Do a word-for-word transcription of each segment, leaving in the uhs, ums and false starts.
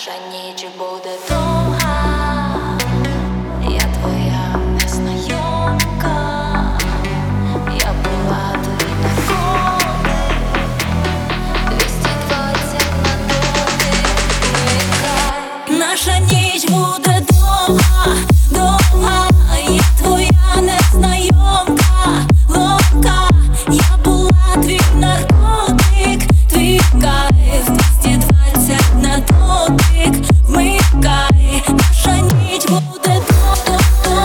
Наша ніч буде довга, я твоя незнайомка, я була твій наркотик, двісті двадцять на дотик, вмикай. Наша ніч буде довга, довга, я твоя незнайомка, ломка, я була твій наркотик, твій кайф, двісті двадцять на дотик, вмикай. Наша ніч буде довга.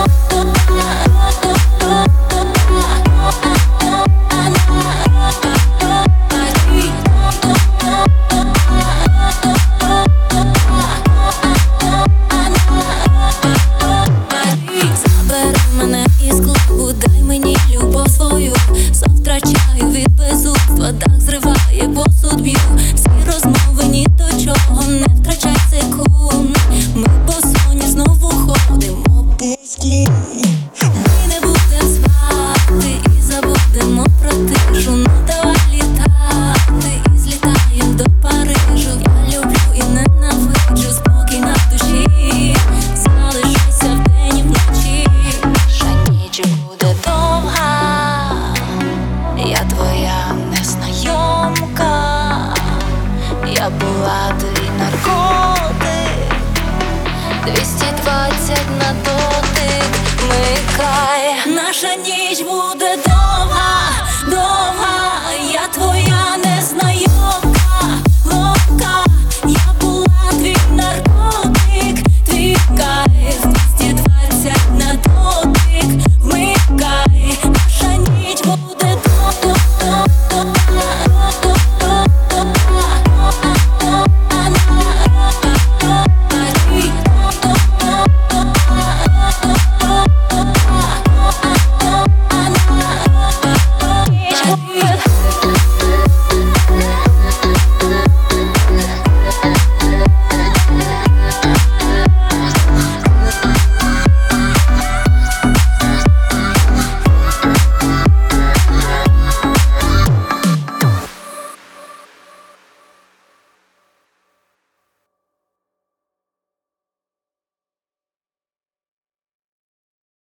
Забери мене із клубу, дай мені любов свою. Сон втрачаю від безумства, дах зриває, посуд б'ю. Всі розмови ні до чого, не втрачай секунд. Ми по соні знову ходимо по склу. Ми не будем спати і забудемо про тишу. Ну давай літати і злітаєм до Парижу. Я люблю і ненавиджу, спокій на душі. Залишайся вдень і вночі. Наша ніч буде довга, я твоя незнайомка, я була твій наркотик, двісті двадцять на дотик, вмикай. Наша ніч буде довга.